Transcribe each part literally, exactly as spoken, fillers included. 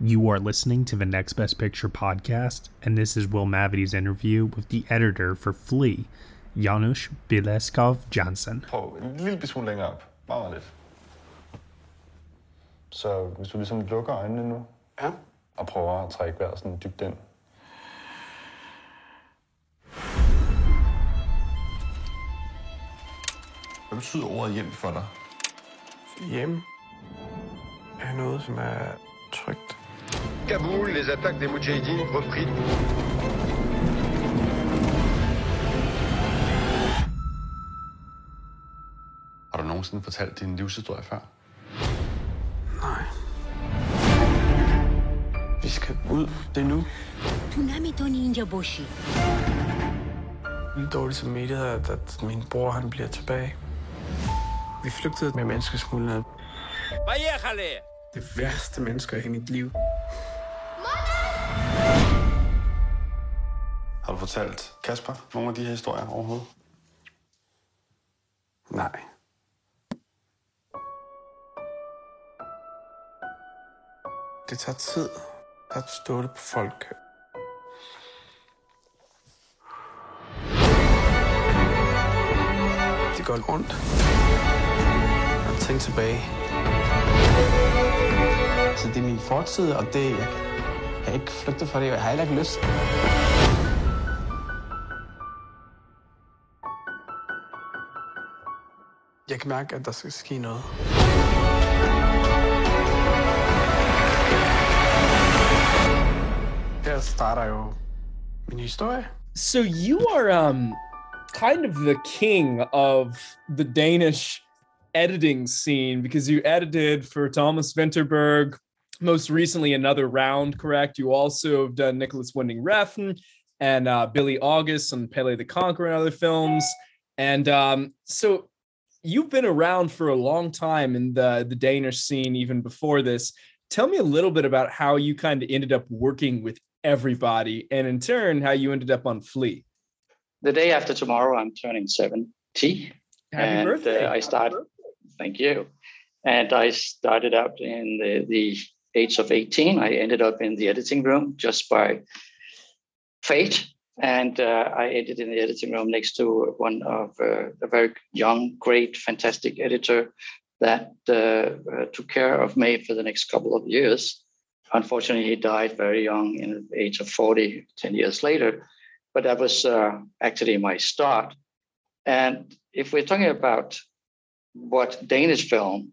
You are listening to the Next Best Picture podcast, and this is Will Mavity's interview with the editor for Flea, Janusz Bieleskov-Johnsen. Prøv en lille smule længere op. Meget, meget lidt. Så hvis du ligesom lukker øjnene nu, ja, og prøver at trække vejret sådan dybt ind. Hvad betyder ordet hjem for dig? Hjem er noget, som er trygt. Kaboul, les attaques des Moudjahidines repris. Har du nogensinde fortalt din livshistorie før? Nej. Vi skal ud. Det er nu. Vildt dårligt samvittighed, at, at min bror han bliver tilbage. Vi flygtede med menneskesmuglerne. Det værste mennesker i mit liv. Har du fortalt Kasper nogle af de her historier overhovedet? Nej. Det tager tid at stole på folk. Det går ondt at tænke tilbage. Så det er min fortid, og det jeg kan ikke flygte fra det, og jeg har heller ikke lyst. Jeg kan mærke, at der skal ske noget. Her starter jo min historie. So you are um kind of the king of the Danish editing scene because you edited for Thomas Vinterberg, most recently Another Round, correct? You also have done Nicholas Winding Refn and uh, Billy August and Pele the Conqueror and other films. And um, so you've been around for a long time in the, the Danish scene even before this. Tell me a little bit about how you kind of ended up working with everybody and in turn, how you ended up on Flea. The day after tomorrow, I'm turning seventy. Happy and, birthday. Uh, I started, thank you. And I started out in the, the age of eighteen. I ended up in the editing room just by fate. And uh, I ended in the editing room next to one of uh, a very young, great, fantastic editor that uh, uh, took care of me for the next couple of years. Unfortunately, he died very young in the age of forty, ten years later. But that was uh, actually my start. And if we're talking about what Danish film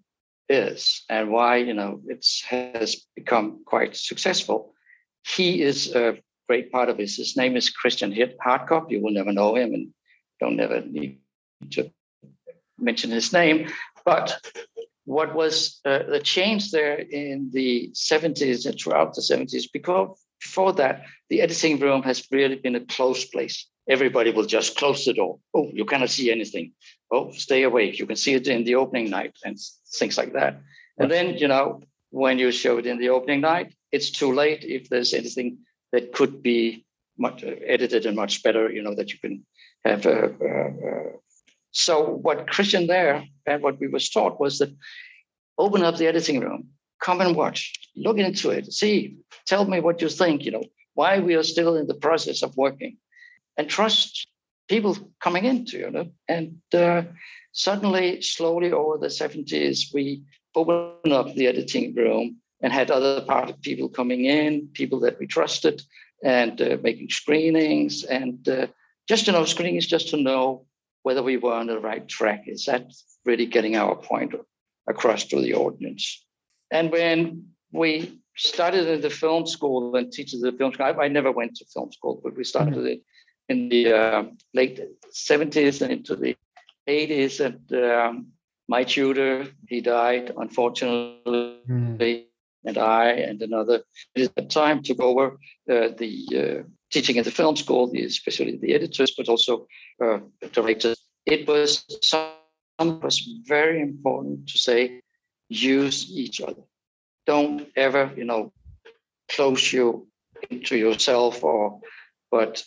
is and why, you know, it has become quite successful, he is a great part of it. His name is Christian Hardkop. You will never know him and don't never need to mention his name. But what was uh, the change there in the seventies and throughout the seventies, because before that, the editing room has really been a closed place. Everybody will just close the door. Oh, you cannot see anything. Oh, stay away. You can see it in the opening night and things like that. And then, you know, when you show it in the opening night, it's too late if there's anything that could be much uh, edited and much better, you know, that you can have. Uh, uh, uh. So what Christian there and what we was taught was that open up the editing room, come and watch, look into it, see, tell me what you think, you know, why we are still in the process of working, and trust people coming into, you know. And uh, suddenly, slowly over the seventies, we opened up the editing room and had other part of people coming in, people that we trusted, and uh, making screenings, and uh, just, you know, screenings just to know whether we were on the right track. Is that really getting our point across to the audience? And when we started in the film school and teaching the film school, I, I never went to film school, but we started mm-hmm. it in the uh, late seventies and into the eighties. And um, my tutor, he died, unfortunately, mm-hmm. and I and another at the time took over uh, the uh, teaching at the film school, especially the editors, but also uh, the directors. It was some was very important to say, use each other. Don't ever, you know, close you into yourself, or but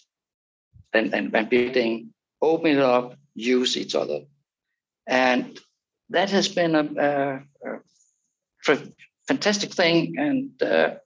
and and, and building, open it up, use each other, and that has been a, a, a fantastic thing. And uh,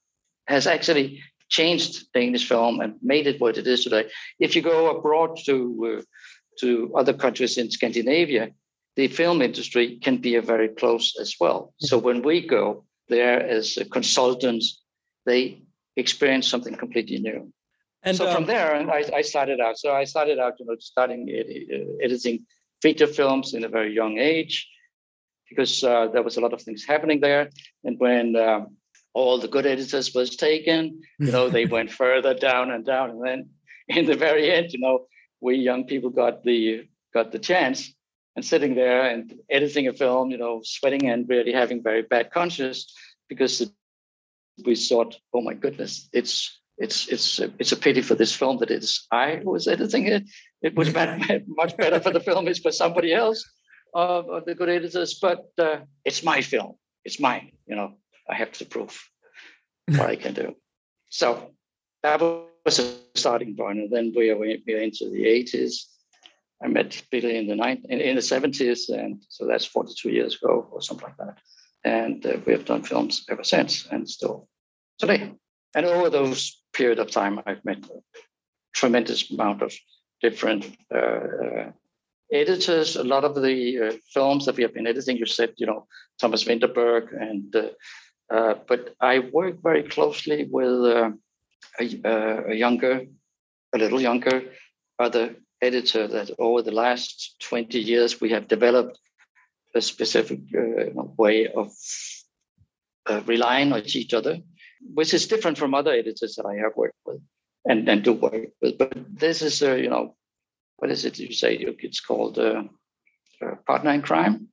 has actually changed Danish film and made it what it is today. If you go abroad to uh, to other countries in Scandinavia, the film industry can be a very close as well. So when we go there as consultants, they experience something completely new. And so um, from there, I, I started out. So I started out, you know, starting ed- uh, editing feature films in a very young age, because uh, there was a lot of things happening there. And when um, all the good editors was taken, you know, they went further down and down. And then in the very end, you know, we young people got the got the chance, and sitting there and editing a film, you know, sweating and really having very bad conscience, because it, we thought, oh my goodness, it's it's it's it's a pity for this film that it's I who was editing it. It was bad, much better for the film is for somebody else, uh, of the good editors. But uh, it's my film. It's mine. You know, I have to prove what I can do. So that was a starting point, and then we went into the eighties. I met Billy in the nine in, in the seventies, and so that's forty-two years ago or something like that. And uh, we have done films ever since, and still today. And over those period of time, I've met a tremendous amount of different uh, uh, editors. A lot of the uh, films that we have been editing, you said, you know, Thomas Vinterberg, and uh, uh, but I work very closely with uh, a, a younger, a little younger, other editor that over the last twenty years we have developed a specific uh, way of uh, relying on each other, which is different from other editors that I have worked with and, and do work with. But this is, uh, you know, what is it you say? It's called uh, uh, partner in crime.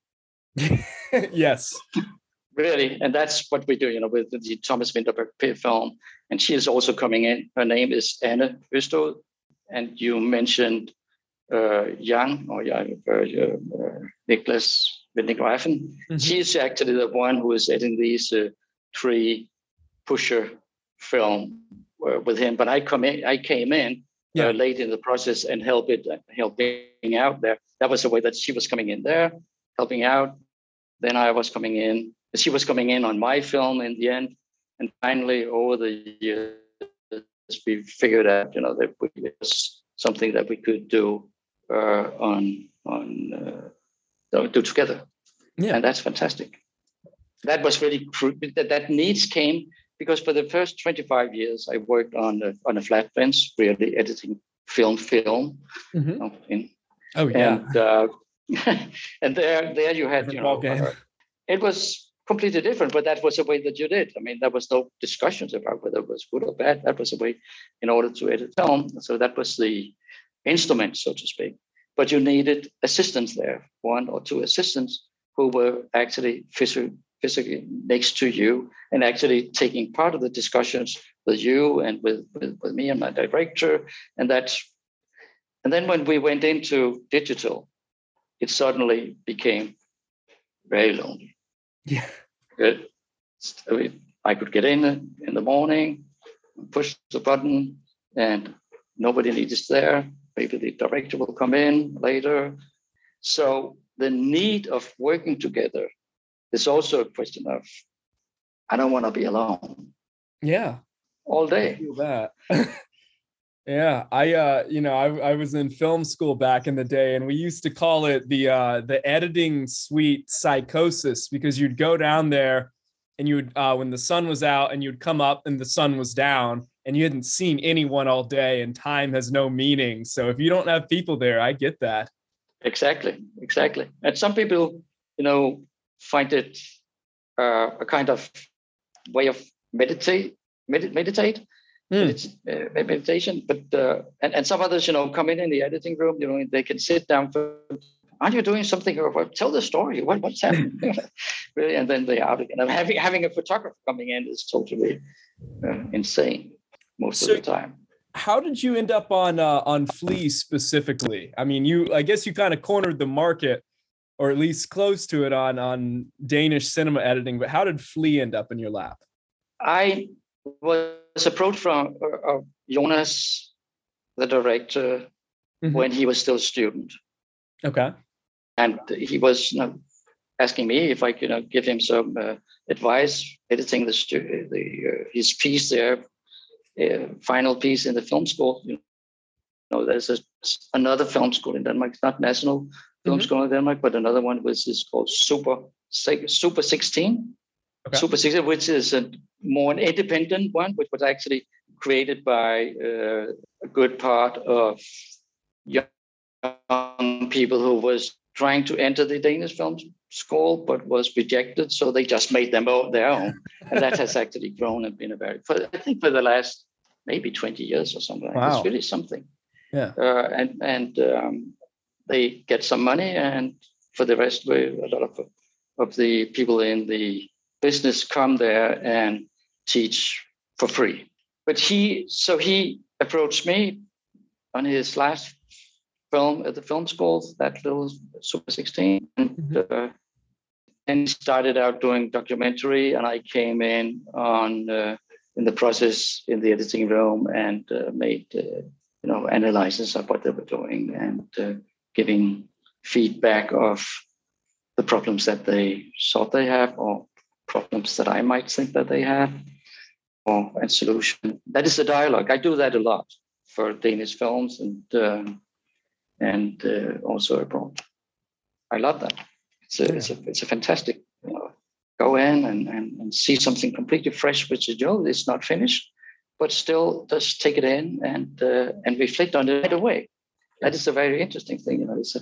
Yes. Really, and that's what we do, you know, with the Thomas Vinterberg film. And she is also coming in. Her name is Anne Østod. And you mentioned uh, Jan, or uh, uh, Niklas Vintergrafen. Mm-hmm. She's actually the one who is editing these uh, three pusher film uh, with him. But I come in, I came in yeah. uh, late in the process and help it, uh, helping out there. That was the way that she was coming in there, helping out. Then I was coming in. She was coming in on my film in the end. And finally, over the years, we figured out, you know, that it was something that we could do uh, on on uh, do together, yeah, and that's fantastic. That was really that that needs came because for the first twenty-five years I worked on a, on a flat bench, really editing film, film. Mm-hmm. You know, in, oh yeah, and uh, and there there you had, you know, uh, it was completely different, but that was the way that you did. I mean, there was no discussions about whether it was good or bad. That was the way in order to edit film. So that was the instrument, so to speak. But you needed assistants there, one or two assistants who were actually physically, physically next to you and actually taking part of the discussions with you and with, with, with me and my director. And that's, and then when we went into digital, it suddenly became very lonely. Yeah. Good. I mean, I could get in in the morning, push the button, and nobody needs there. Maybe the director will come in later. So the need of working together is also a question of, I don't want to be alone. Yeah. All day. I feel that. Yeah, I uh, you know, I, I was in film school back in the day, and we used to call it the uh, the editing suite psychosis, because you'd go down there, and you would uh, when the sun was out, and you'd come up, and the sun was down, and you hadn't seen anyone all day, and time has no meaning. So if you don't have people there, I get that. Exactly, exactly. And some people, you know, find it uh, a kind of way of meditate, med- meditate. Mm. It's uh, meditation, but uh, and, and some others, you know, come in in the editing room, you know, they can sit down for, aren't you doing something, or what? Tell the story, what, what's happening? Really, and then they're out again. And having having a photographer coming in is totally uh, insane most so, of the time. How did you end up on uh, on Flea specifically? I mean, you I guess you kind of cornered the market, or at least close to it, on on Danish cinema editing. But how did Flea end up in your lap? I was approached from uh, Jonas, the director, mm-hmm. when he was still a student. Okay. And he was, you know, asking me if I could, you know, give him some uh, advice editing the, stu- the uh, his piece there, uh, final piece in the film school. You know, there's a, another film school in Denmark. It's not national film mm-hmm. school in Denmark, but another one which is called Super Super sixteen. Okay. Super sixteen, which is a more an independent one, which was actually created by uh, a good part of young people who was trying to enter the Danish film school, but was rejected. So they just made them their own. And that has actually grown and been a very, for, I think for the last maybe twenty years or something. Wow. It's really something. Yeah. Uh, and and um, they get some money, and for the rest, a lot of, of the people in the business come there and teach for free. But he, so he approached me on his last film at the film school, that little Super sixteen, and, mm-hmm. uh, and started out doing documentary, and I came in on uh, in the process in the editing room and uh, made uh, you know analysis of what they were doing and uh, giving feedback of the problems that they thought they have or problems that I might think that they have, or and solution. That is the dialogue. I do that a lot for Danish films and uh, and uh, also abroad. I love that. It's a, yeah. it's a, it's a fantastic, you know, go in and, and, and see something completely fresh, which is, you know, it's not finished, but still just take it in and uh, and reflect on it right away. That is a very interesting thing, you know. It's a,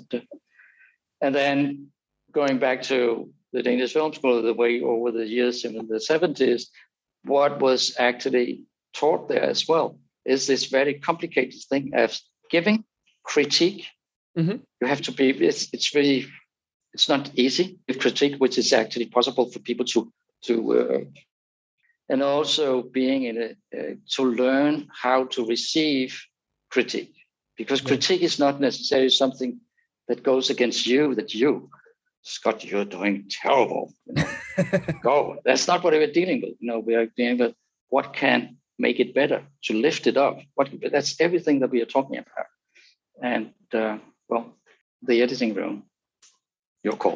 and then going back to the Danish Film School, the way over the years in the seventies, what was actually taught there as well is this very complicated thing of giving critique. Mm-hmm. You have to be, it's, it's really, it's not easy with critique, which is actually possible for people to, to uh, and also being in a, uh, to learn how to receive critique, because yeah. critique is not necessarily something that goes against you, that you, Scott, you're doing terrible. You know? Go. That's not what we're dealing with. You know, we are dealing with what can make it better, to lift it up. What that's everything that we are talking about. And uh, well, the editing room, your call.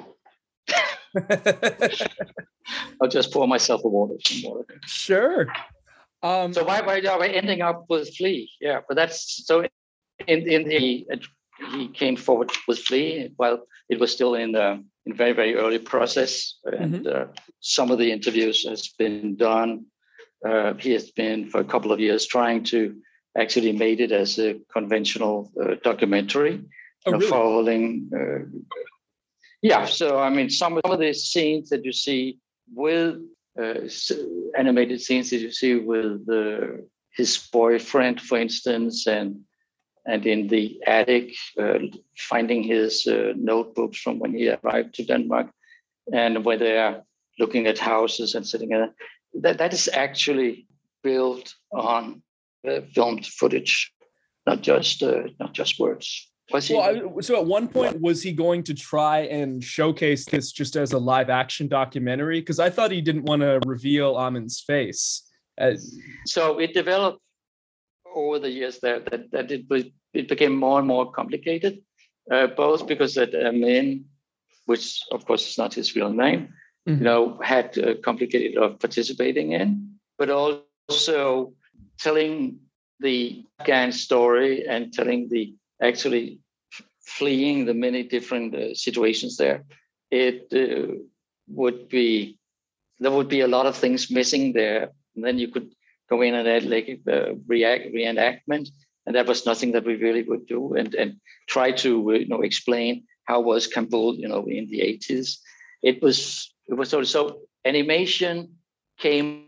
I'll just pour myself a water. Some water. Sure. Um, so why why are we ending up with Flea? Yeah, but that's so. In in the uh, he came forward with Flea while it was still in the in very very early process, and mm-hmm. uh, some of the interviews has been done. Uh, he has been for a couple of years trying to actually made it as a conventional uh, documentary, oh, you know, really? following. Uh, yeah, so I mean, some, some of the scenes that you see with uh, animated scenes that you see with uh, his boyfriend, for instance, and and in the attic, uh, finding his uh, notebooks from when he arrived to Denmark, and where they are looking at houses and sitting in that that is actually built on uh, filmed footage, not just uh, not just words. Was well, I, so at one point, was he going to try and showcase this just as a live action documentary? Because I thought he didn't want to reveal Amin's face. As... So it developed over the years there that, that it, it became more and more complicated, uh, both because that Amin, which of course is not his real name, mm-hmm. you know, had uh, complicated of participating in, but also telling the Afghan story and telling the actually fleeing the many different uh, situations there. It uh, would be, there would be a lot of things missing there. And then you could go in and add like a uh, react, reenactment. And that was nothing that we really would do. And, and try to, uh, you know, explain how was Kabul, you know, in the eighties. It was, it was sort of, so animation came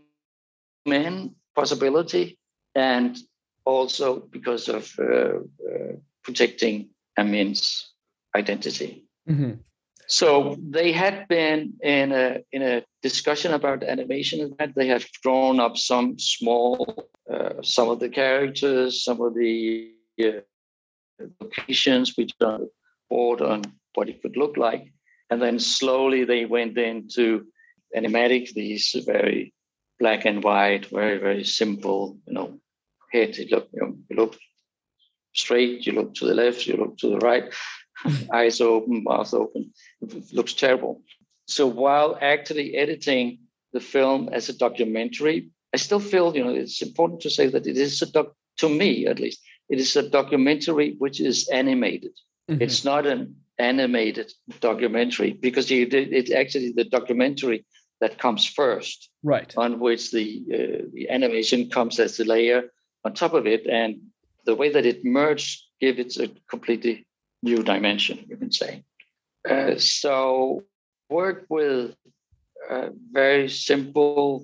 in, possibility, and also because of uh, uh, protecting Amin's identity. Mm-hmm. So they had been in a in a discussion about animation, that they have drawn up some small, uh, some of the characters, some of the uh, locations which are board on what it would look like, and then slowly they went into animatic, these very black and white, very very simple, you know, head. You look, you know, you look straight, you look to the left, you look to the right, eyes open, mouth open. It looks terrible. So while actually editing the film as a documentary, I still feel, you know, it's important to say that it is a doc, to me at least, it is a documentary which is animated. Mm-hmm. It's not an animated documentary because it, it's actually the documentary that comes first, right? On which the uh, the animation comes as a layer on top of it, and the way that it merged gives it a completely new dimension, you can say. Uh, so work with uh, very simple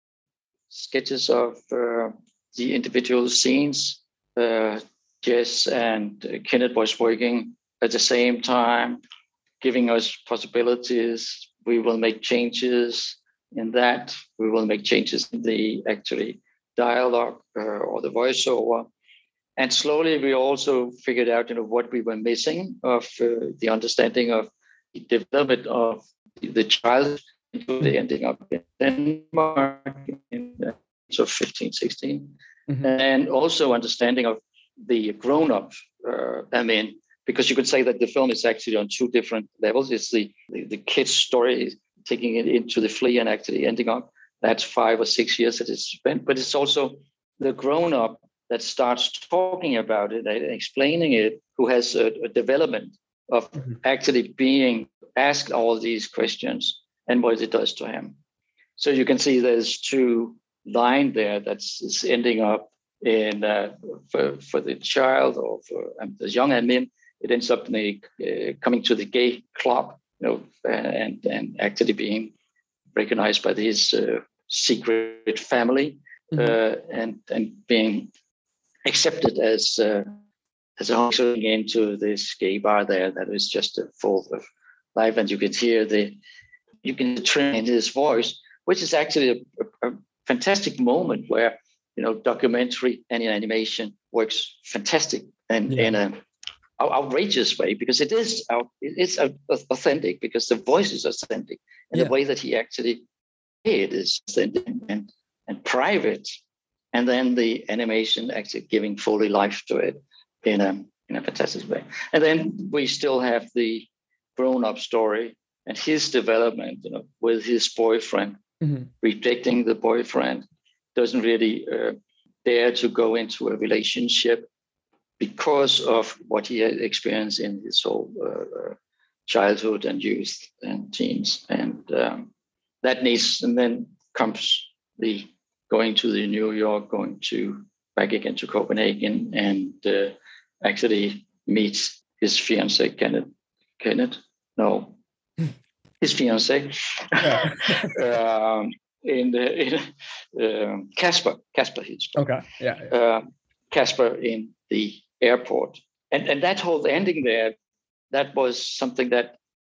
sketches of uh, the individual scenes. Uh, Jess and uh, Kenneth was working at the same time, giving us possibilities. We will make changes in that. We will make changes in the actually dialogue uh, or the voiceover. And slowly we also figured out, you know, what we were missing of uh, the understanding of the development of the child, including ending up in Denmark in uh, so fifteen, sixteen. Mm-hmm. And also understanding of the grown-up, uh, I mean, because you could say that the film is actually on two different levels. It's the, the, the kid's story, taking it into the flea and actually ending up. That's five or six years that it's spent. But it's also the grown-up that starts talking about it and explaining it, who has a, a development of mm-hmm. actually being asked all these questions and what it does to him. So you can see there's two lines there that's is ending up in uh, for, for the child or for um, the young Amin. It ends up in the, uh, coming to the gay club, you know, and and actually being recognized by his uh, secret family, mm-hmm. uh, and and being accepted as uh, as a going into this gay bar there that is just full of life, and you could hear the you can train in his voice, which is actually a, a fantastic moment where, you know, documentary and animation works fantastic and yeah. in a outrageous way, because it is out, it's authentic, because the voice is authentic, and yeah. the way that he actually did is authentic and, and private, and then the animation actually giving fully life to it in a in a fantastic way. And then we still have the grown-up story and his development, you know, with his boyfriend, mm-hmm. rejecting the boyfriend, doesn't really uh, dare to go into a relationship because of what he had experienced in his whole uh, childhood and youth and teens. And um, that needs, and then comes the going to the New York, going to back again to Copenhagen, and uh, actually meets his fiancée, Kenneth. Kenneth? No. His fiancée. Yeah. um, in the in, um, Casper. Casper, his. Okay. Yeah. yeah. Uh, Casper in the airport, and and that whole ending there, that was something that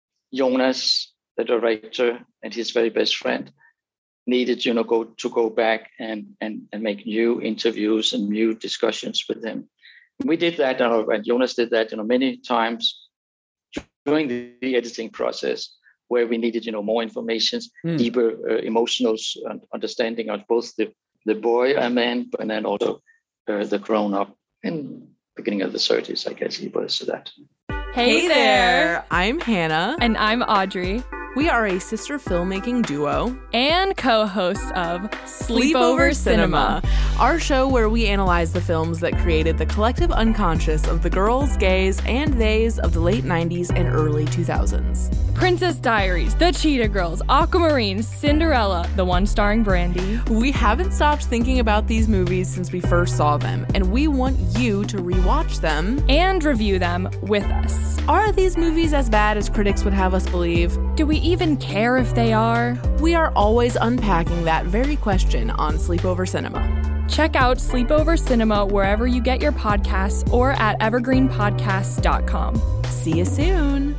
Jonas, the director, and his very best friend needed, you know, go to go back and and and make new interviews and new discussions with him. And we did that, uh, and Jonas did that, you know, many times during the, the editing process, where we needed, you know, more information, mm. deeper uh, emotional understanding of both the the boy, Amin, and then also uh, the grown up. In beginning of the thirties, I guess he was that. Hey there! I'm Hannah. And I'm Audrey. We are a sister filmmaking duo and co-hosts of Sleepover Cinema, our show where we analyze the films that created the collective unconscious of the girls, gays, and theys of the late nineties and early two thousands. Princess Diaries, The Cheetah Girls, Aquamarine, Cinderella, the one starring Brandy. We haven't stopped thinking about these movies since we first saw them, and we want you to rewatch them and review them with us. Are these movies as bad as critics would have us believe? Do we even care if they are? We are always unpacking that very question on Sleepover Cinema. Check out Sleepover Cinema wherever you get your podcasts or at evergreen podcasts dot com. See you soon.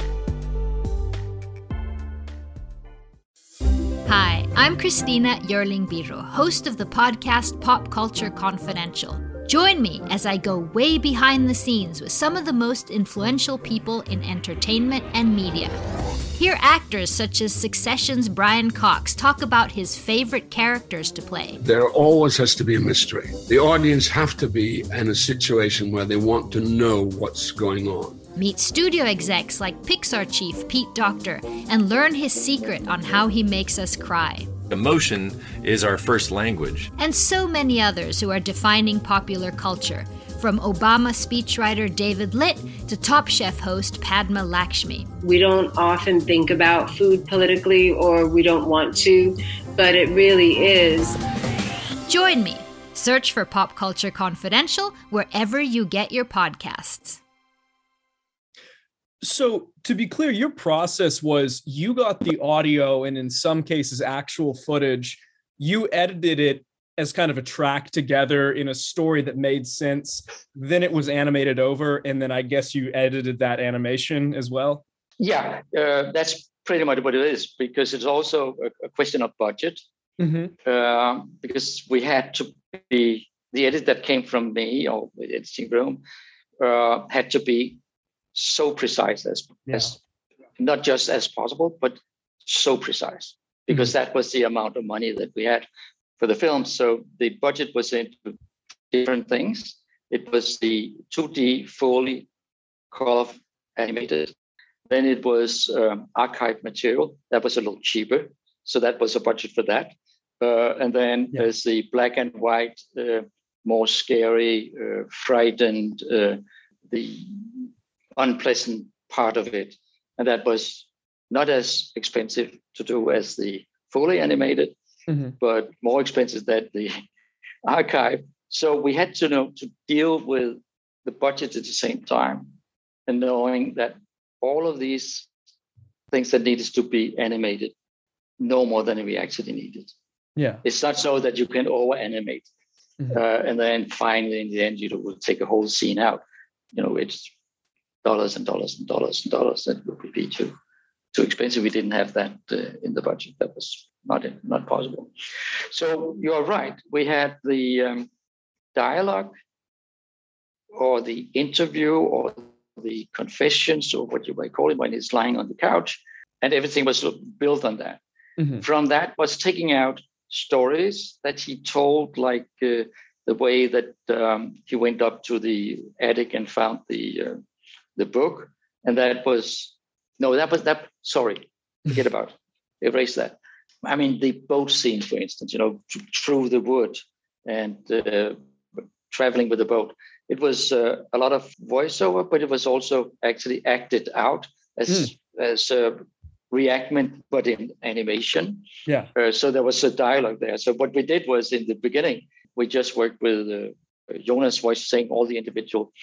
Hi, I'm Christina Yerling-Biro, host of the podcast Pop Culture Confidential. Join me as I go way behind the scenes with some of the most influential people in entertainment and media. Hear actors such as Succession's Brian Cox talk about his favorite characters to play. There always has to be a mystery. The audience have to be in a situation where they want to know what's going on. Meet studio execs like Pixar chief Pete Docter and learn his secret on how he makes us cry. Emotion is our first language. And so many others who are defining popular culture, from Obama speechwriter David Litt to Top Chef host Padma Lakshmi. We don't often think about food politically, or we don't want to, but it really is. Join me. Search for Pop Culture Confidential wherever you get your podcasts. So to be clear, your process was you got the audio and in some cases actual footage, you edited it as kind of a track together in a story that made sense. Then it was animated over. And then I guess you edited that animation as well. Yeah, uh, that's pretty much what it is, because it's also a, a question of budget. Mm-hmm. Uh, because we had to be, the edit that came from me or the editing room uh, had to be so precise as, yeah. as not just as possible, but so precise, because mm-hmm. that was the amount of money that we had for the film. So the budget was into different things. It was the two D fully color animated. Then it was um, archive material that was a little cheaper. So that was a budget for that. Uh, and then yeah. there's the black and white, uh, more scary, uh, frightened, uh, the unpleasant part of it. And that was not as expensive to do as the fully animated, mm-hmm. but more expensive than the archive. So we had to know to deal with the budget at the same time, and knowing that all of these things that needed to be animated, no more than we actually needed. Yeah, it's not so that you can over animate, mm-hmm. uh, and then finally in the end you will take a whole scene out. You know, it's dollars and dollars and dollars and dollars. That would be too too expensive. We didn't have that uh, in the budget. That was not not possible. So you are right. We had the um, dialogue, or the interview, or the confessions, or what you might call it, when he's lying on the couch, and everything was built on that. Mm-hmm. From that was taking out stories that he told, like uh, the way that um, he went up to the attic and found the uh, the book, and that was no, that was that. Sorry, forget about it. Erase that. I mean, the boat scene, for instance, you know, through the wood and uh, traveling with the boat. It was uh, a lot of voiceover, but it was also actually acted out as mm. as a reenactment, but in animation. Yeah. Uh, so there was a dialogue there. So what we did was, in the beginning, we just worked with uh, Jonas' voice saying all the individual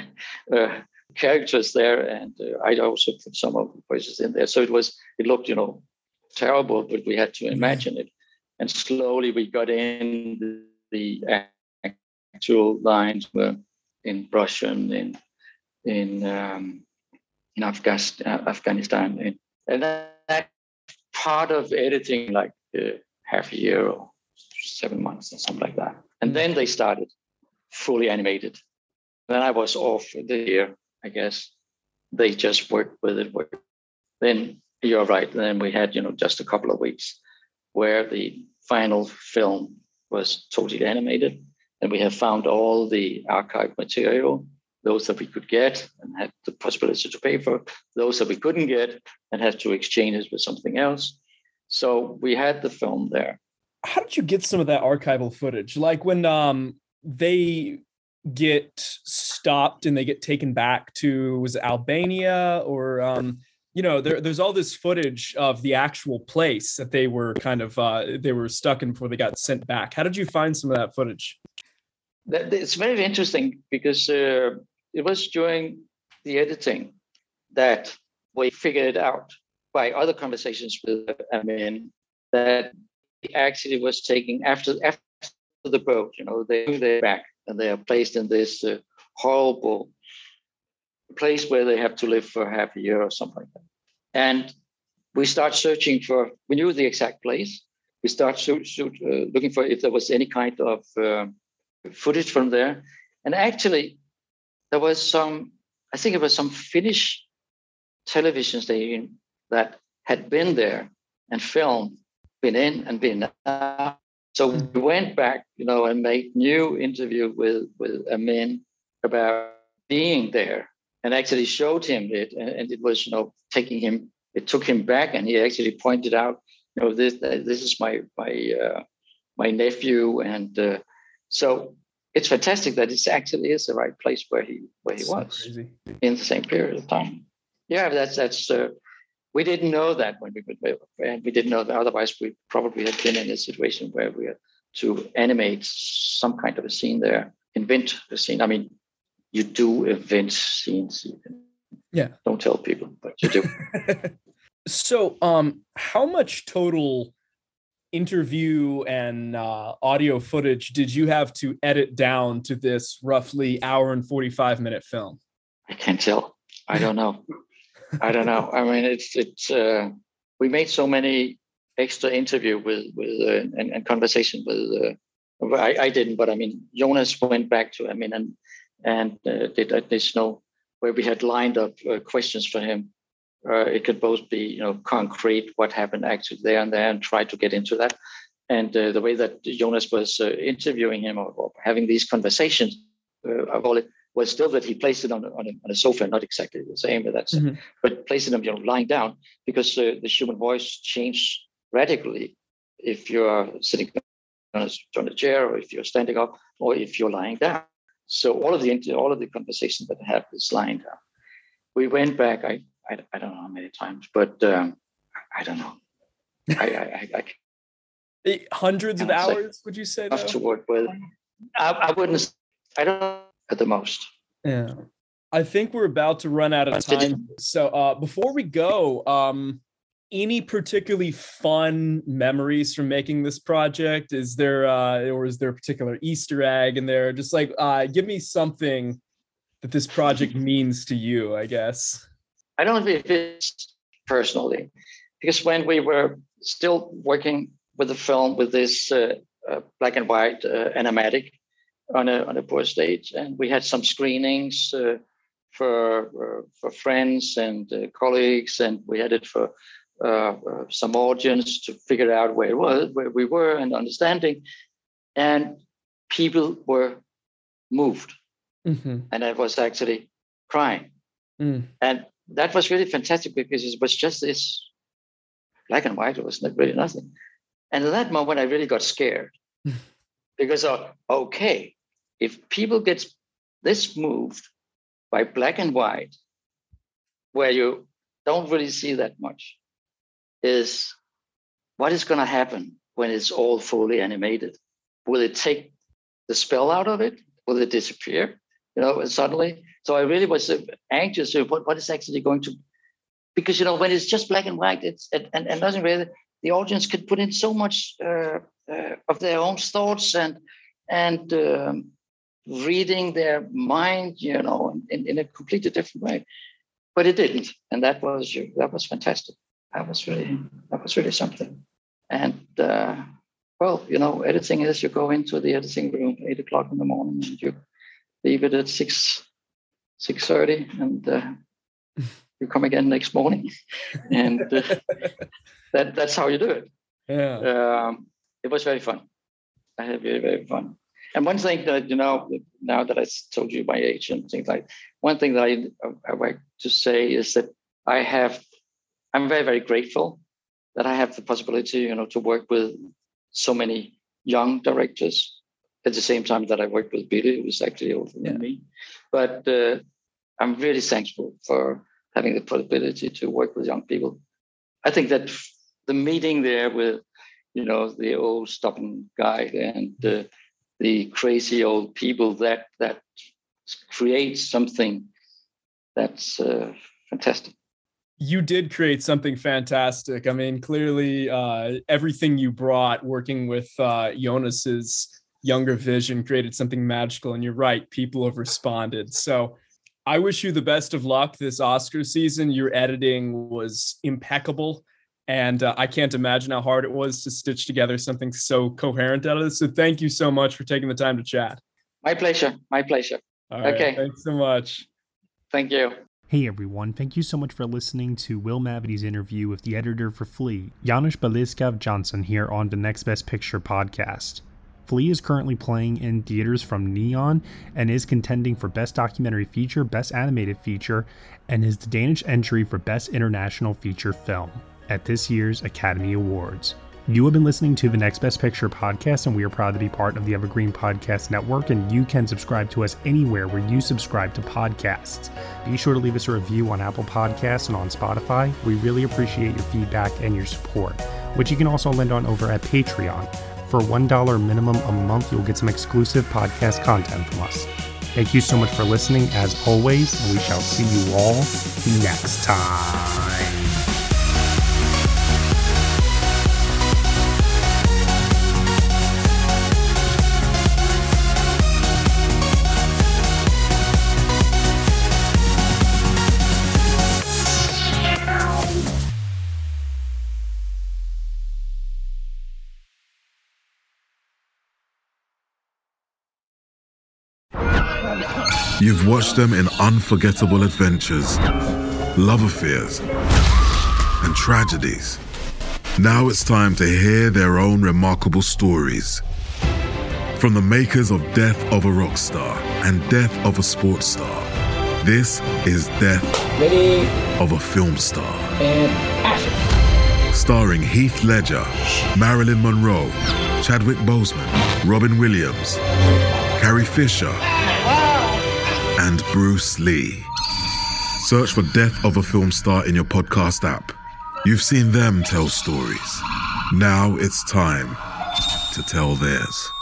uh, characters there, and uh, I also put some of the voices in there. So it was, it looked, you know, terrible, but we had to imagine it. And slowly we got in the, the actual lines were in Russian, in in um, in Afghanistan, Afghanistan, in, and that, that part of editing, like uh, half a year or seven months or something like that. And then they started fully animated. Then I was off the year, I guess. They just worked with it. Worked. Then you're right. Then we had, you know, just a couple of weeks where the final film was totally animated. And we have found all the archive material, those that we could get and had the possibility to pay for, those that we couldn't get and had to exchange it with something else. So we had the film there. How did you get some of that archival footage? Like when um, they get stopped and they get taken back to, was it Albania or, um, you know, there, there's all this footage of the actual place that they were kind of, uh, they were stuck in before they got sent back. How did you find some of that footage? That, it's very interesting because uh, it was during the editing that we figured out by other conversations with Amin that he actually was taking after after the boat, you know, they they're back and they are placed in this uh, horrible place where they have to live for half a year or something like that. And we start searching for, we knew the exact place. We start shoot, shoot, uh, looking for if there was any kind of uh, footage from there. And actually, there was some, I think it was some Finnish television station that had been there and filmed, been in and been out. So we went back, you know, and made new interview with, with Amin about being there and actually showed him it, and, and it was, you know, taking him, it took him back, and he actually pointed out, you know, this this is my my uh, my nephew, and uh, so it's fantastic that it actually is the right place where he where he so was crazy. In the same period of time. Yeah, that's that's. Uh, we didn't know that when we and we didn't know that. Otherwise, we probably had been in a situation where we had to animate some kind of a scene there, invent a scene. I mean, you do invent scenes. Yeah. Don't tell people, but you do. So, um, how much total interview and uh, audio footage did you have to edit down to this roughly hour and forty-five minute film? I can't tell. I don't know. I don't know. I mean, it's it's. Uh, we made so many extra interview with with uh, and, and conversation with. Uh, I, I didn't, but I mean, Jonas went back to. I mean, and and uh, did additional where we had lined up uh, questions for him. Uh, it could both be, you know, concrete, what happened actually there and there, and try to get into that. And uh, the way that Jonas was uh, interviewing him or, or having these conversations, uh, of all it was still that he placed it on a, on a, on a sofa, not exactly the same, but that's, mm-hmm. but placing them, you know, lying down, because uh, the human voice changed radically if you're sitting on a, on a chair, or if you're standing up, or if you're lying down. So all of the all of the conversations that I have is lying down. We went back. I. I, I don't know how many times, but um, I don't know. I, I, I, I hundreds of hours, would you say? Enough to work with. I, I wouldn't. I don't know, at the most. Yeah, I think we're about to run out of time. So uh, before we go, um, any particularly fun memories from making this project? Is there, uh, or is there a particular Easter egg in there? Just like, uh, give me something that this project means to you, I guess. I don't know if it's personally, because when we were still working with the film with this uh, uh, black and white uh, animatic on a on a poor stage, and we had some screenings uh, for uh, for friends and uh, colleagues, and we had it for uh, uh, some audience to figure out where it was, where we were, and understanding, and people were moved, mm-hmm. and I was actually crying, mm. and that was really fantastic because it was just this black and white. It was really nothing. And at that moment, I really got scared because, uh, okay, if people get this moved by black and white, where you don't really see that much, is what is going to happen when it's all fully animated? Will it take the spell out of it? Will it disappear? You know, suddenly. So I really was anxious of what, what is actually going to, because, you know, when it's just black and white, it's and, and nothing really, the audience could put in so much uh, uh, of their own thoughts and and um, reading their mind, you know, in, in a completely different way. But it didn't, and that was that was fantastic. That was really that was really something. And uh, well, you know, editing is you go into the editing room eight o'clock in the morning and you leave it at six. six thirty, and uh, you come again next morning, and uh, that that's how you do it. Yeah, um, it was very fun. I had very very fun. And one thing that, you know, now that I told you my age and things like, one thing that I I like to say is that I have, I'm very very grateful that I have the possibility, you know, to work with so many young directors. At the same time that I worked with Billy, who was actually older than yeah. me. But uh, I'm really thankful for having the possibility to work with young people. I think that the meeting there with, you know, the old stubborn guy and uh, the crazy old people, that that creates something that's uh, fantastic. You did create something fantastic. I mean, clearly uh, everything you brought working with uh, Jonas's younger vision created something magical, and you're right, people have responded. So I wish you the best of luck this Oscar season. Your editing was impeccable, and uh, I can't imagine how hard it was to stitch together something so coherent out of this. So thank you so much for taking the time to chat. My pleasure. My pleasure. All right, okay. Thanks so much. Thank you. Hey everyone, thank you so much for listening to Will Mavity's interview with the editor for Flea, Janusz Bieliszkow Johnson, here on the Next Best Picture podcast. Flea is currently playing in theaters from Neon and is contending for Best Documentary Feature, Best Animated Feature, and is the Danish entry for Best International Feature Film at this year's Academy Awards. You have been listening to the Next Best Picture podcast, and we are proud to be part of the Evergreen Podcast Network, and you can subscribe to us anywhere where you subscribe to podcasts. Be sure to leave us a review on Apple Podcasts and on Spotify. We really appreciate your feedback and your support, which you can also lend on over at Patreon. For one dollar minimum a month, you'll get some exclusive podcast content from us. Thank you so much for listening, as always, and we shall see you all next time. You've watched them in unforgettable adventures, love affairs, and tragedies. Now it's time to hear their own remarkable stories. From the makers of Death of a Rock Star and Death of a Sports Star, this is Death Ready. Of a Film Star. And action. Starring Heath Ledger, Marilyn Monroe, Chadwick Boseman, Robin Williams, Carrie Fisher, and Bruce Lee. Search for Death of a Film Star in your podcast app. You've seen them tell stories. Now it's time to tell theirs.